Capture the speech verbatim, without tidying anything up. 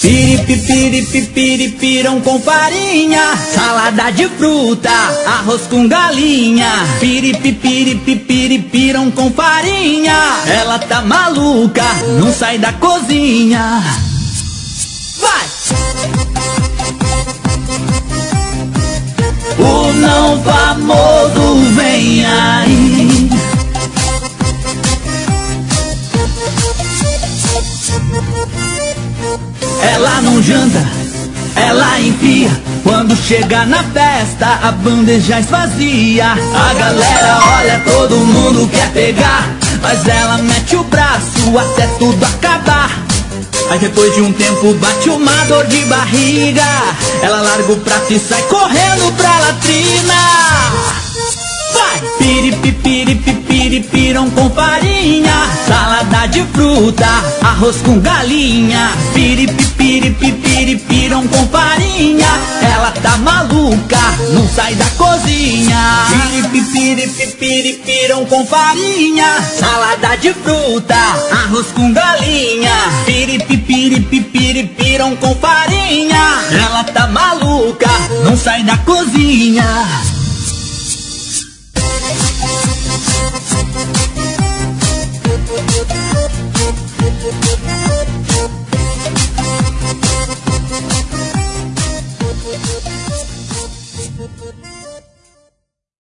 Piripipiripipiripiram com farinha, salada de fruta, arroz com galinha. Piripipiripipiripiram com farinha, ela tá maluca, não sai da cozinha. Vai! O não famoso vem aí. Ela não janta, ela enfia. Quando chega na festa, a bandeja esvazia. A galera olha, todo mundo quer pegar, mas ela mete o braço até tudo acabar. Aí depois de um tempo bate uma dor de barriga, ela larga o prato e sai correndo pra latrina. Vai! Piripipiripipiripiram com farinha, salada de fruta, arroz com galinha. Piripipiripipiripiram com farinha, ela tá maluca, não sai da cozinha. Piripipiripipiripiram com farinha, salada de fruta, arroz com galinha. Piripipiripipiripiram com farinha, ela tá maluca, não sai da cozinha.